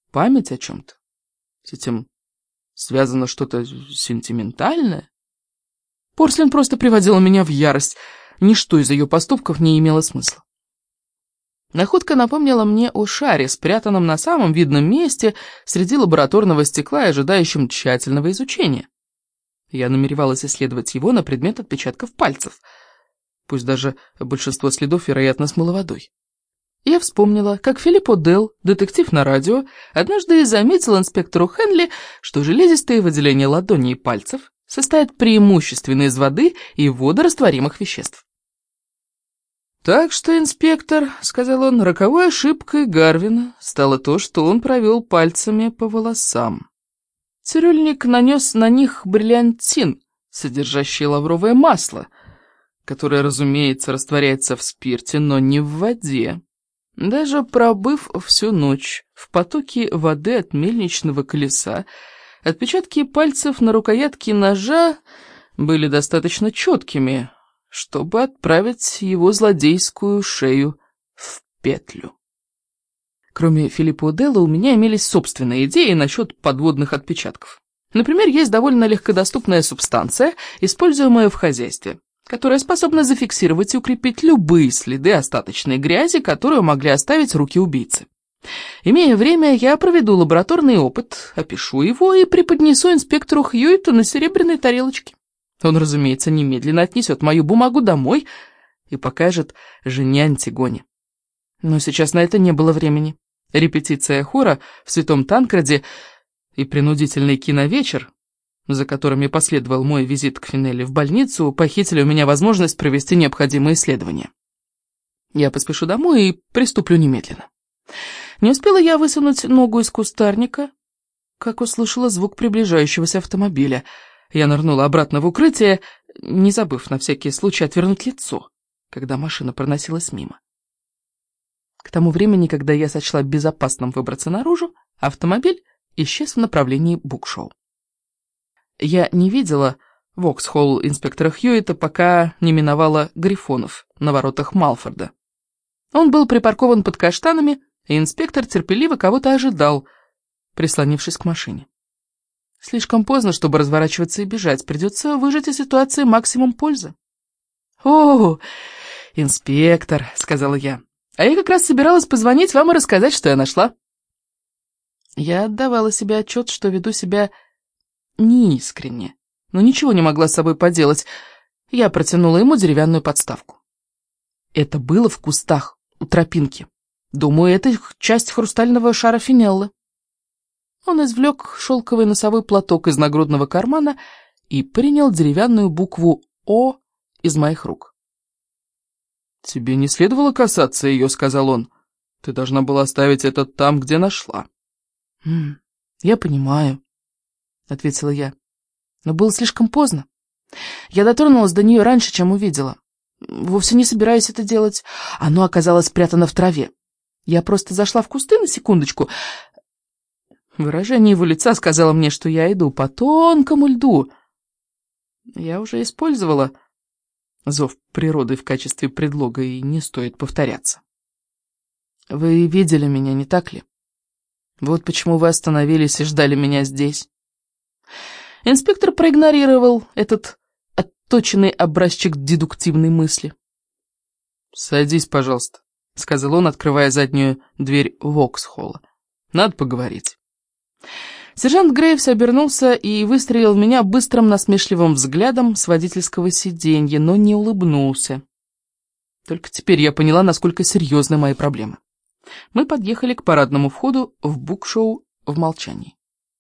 память о чем-то? С этим связано что-то сентиментальное? Порслин просто приводила меня в ярость. Ничто из ее поступков не имело смысла. Находка напомнила мне о шаре, спрятанном на самом видном месте среди лабораторного стекла и ожидающем тщательного изучения. Я намеревалась исследовать его на предмет отпечатков пальцев. Пусть даже большинство следов, вероятно, смыло водой. Я вспомнила, как Филипп О'Делл, детектив на радио, однажды заметил инспектору Хенли, что железистые выделения ладоней и пальцев состоят преимущественно из воды и водорастворимых веществ. «Так что, инспектор, — сказал он, — роковой ошибкой Гарвина стало то, что он провел пальцами по волосам. Цирюльник нанес на них бриллиантин, содержащий лавровое масло, которое, разумеется, растворяется в спирте, но не в воде. Даже пробыв всю ночь в потоке воды от мельничного колеса, отпечатки пальцев на рукоятке ножа были достаточно четкими, чтобы отправить его злодейскую шею в петлю. Кроме Филиппа О'Делла, у меня имелись собственные идеи насчет подводных отпечатков. Например, есть довольно легкодоступная субстанция, используемая в хозяйстве, которая способна зафиксировать и укрепить любые следы остаточной грязи, которую могли оставить руки убийцы. Имея время, я проведу лабораторный опыт, опишу его и преподнесу инспектору Хьюиту на серебряной тарелочке. Он, разумеется, немедленно отнесет мою бумагу домой и покажет жене Антигоне. Но сейчас на это не было времени. Репетиция хора в Святом Танкреде и принудительный киновечер, за которыми последовал мой визит к Финелли в больницу, похитили у меня возможность провести необходимые исследования. Я поспешу домой и приступлю немедленно. Не успела я высунуть ногу из кустарника, как услышала звук приближающегося автомобиля. Я нырнула обратно в укрытие, не забыв на всякий случай отвернуть лицо, когда машина проносилась мимо. К тому времени, когда я сочла безопасным выбраться наружу, автомобиль исчез в направлении Букшоу. Я не видела Воксхолл инспектора Хьюита, пока не миновала Грифонов на воротах Малфорда. Он был припаркован под каштанами, и инспектор терпеливо кого-то ожидал, прислонившись к машине. Слишком поздно, чтобы разворачиваться и бежать. Придется выжать из ситуации максимум пользы. «О, инспектор», — сказала я, — «а я как раз собиралась позвонить вам и рассказать, что я нашла». Я отдавала себе отчет, что веду себя неискренне, но ничего не могла с собой поделать. Я протянула ему деревянную подставку. Это было в кустах у тропинки. Думаю, это часть хрустального шара Финеллы. Он извлек шелковый носовой платок из нагрудного кармана и принял деревянную букву «О» из моих рук. «Тебе не следовало касаться ее», — сказал он. «Ты должна была оставить это там, где нашла». «Я понимаю», — ответила я. «Но было слишком поздно. Я дотронулась до нее раньше, чем увидела. Вовсе не собираюсь это делать. Оно оказалось спрятано в траве. Я просто зашла в кусты на секундочку». Выражение его лица сказало мне, что я иду по тонкому льду. Я уже использовала зов природы в качестве предлога, и не стоит повторяться. Вы видели меня, не так ли? Вот почему вы остановились и ждали меня здесь. Инспектор проигнорировал этот отточенный образчик дедуктивной мысли. «Садись, пожалуйста», — сказал он, открывая заднюю дверь Воксхолла. «Надо поговорить». Сержант Грейвс обернулся и выстрелил в меня быстрым насмешливым взглядом с водительского сиденья, но не улыбнулся. Только теперь я поняла, насколько серьезны мои проблемы. Мы подъехали к парадному входу в Букшоу в молчании.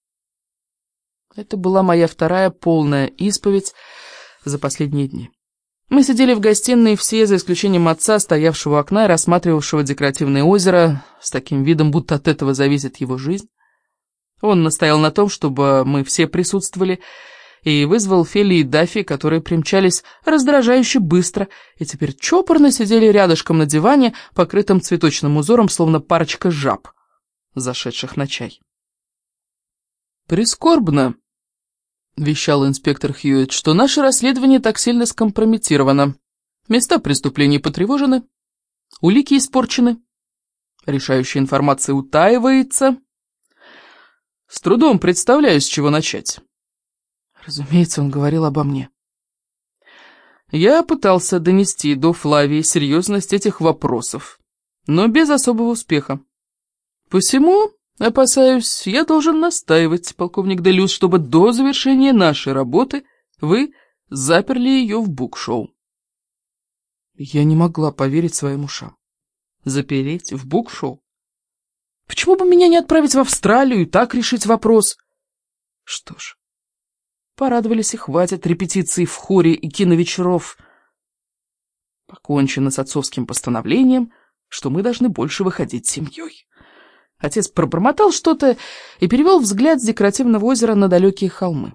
Это была моя вторая полная исповедь за последние дни. Мы сидели в гостиной все, за исключением отца, стоявшего у окна и рассматривавшего декоративное озеро, с таким видом, будто от этого зависит его жизнь. Он настоял на том, чтобы мы все присутствовали, и вызвал Фелли и Даффи, которые примчались раздражающе быстро, и теперь чопорно сидели рядышком на диване, покрытым цветочным узором, словно парочка жаб, зашедших на чай. «Прискорбно», — вещал инспектор Хьюитт, — «что наше расследование так сильно скомпрометировано. Места преступлений потревожены, улики испорчены, решающая информация утаивается. С трудом представляю, с чего начать. Разумеется, он говорил обо мне. Я пытался донести до Флавии серьезность этих вопросов, но без особого успеха. Посему, опасаюсь, я должен настаивать, полковник Делюс, чтобы до завершения нашей работы вы заперли ее в букшоу. Я не могла поверить своим ушам. Запереть в букшоу? Почему бы меня не отправить в Австралию и так решить вопрос? Что ж, порадовались и хватит репетиций в хоре и киновечеров. Покончено с отцовским постановлением, что мы должны больше выходить семьей. Отец пробормотал что-то и перевел взгляд с декоративного озера на далекие холмы.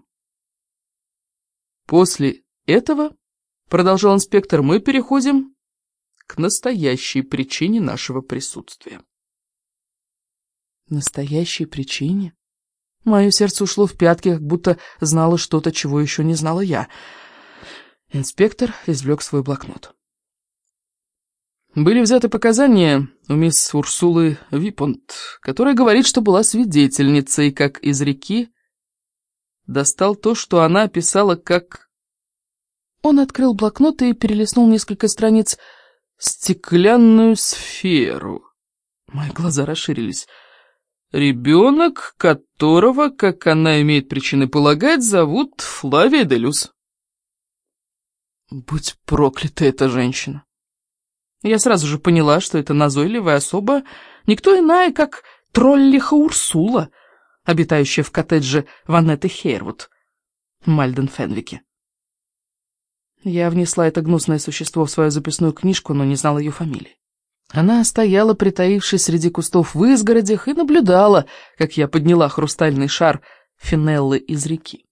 После этого, продолжал инспектор, мы переходим к настоящей причине нашего присутствия. Настоящей причине? Мое сердце ушло в пятки, как будто знало что-то, чего еще не знала я. Инспектор извлек свой блокнот. Были взяты показания у мисс Урсулы Випонт, которая говорит, что была свидетельницей, как из реки достал то, что она описала как... Он открыл блокнот и перелистнул несколько страниц. «Стеклянную сферу». Мои глаза расширились. «Ребенок, которого, как она имеет причины полагать, зовут Флавия Делюс». Будь проклята эта женщина. Я сразу же поняла, что эта назойливая особа никто иная, как троллиха Урсула, обитающая в коттедже Ванетты Хейрвуд, Мальден Фенвике. Я внесла это гнусное существо в свою записную книжку, но не знала ее фамилии. Она стояла, притаившись среди кустов в изгородях, и наблюдала, как я подняла хрустальный шар Финеллы из реки.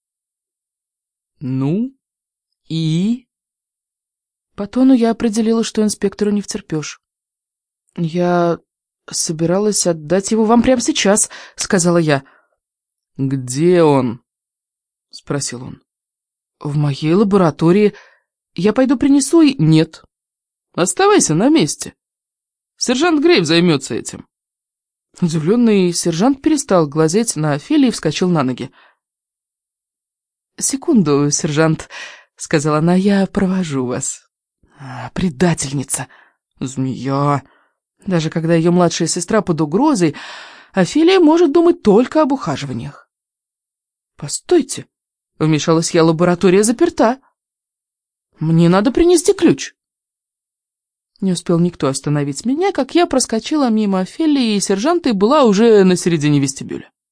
Ну, и... По тону я определила, что инспектору не втерпешь. «Я собиралась отдать его вам прямо сейчас», — сказала я. «Где он?» — спросил он. «В моей лаборатории. Я пойду принесу и...» «Нет. Оставайся на месте. Сержант Грейв займется этим». Удивленный сержант перестал глазеть на Офелии и вскочил на ноги. «Секунду, сержант», — сказала она, — «я провожу вас». Предательница, змея. Даже когда ее младшая сестра под угрозой, Офелия может думать только об ухаживаниях. «Постойте», — вмешалась я, — «лаборатория заперта. Мне надо принести ключ». Не успел никто остановить меня, как я проскочила мимо Офелии и сержанта и была уже на середине вестибюля.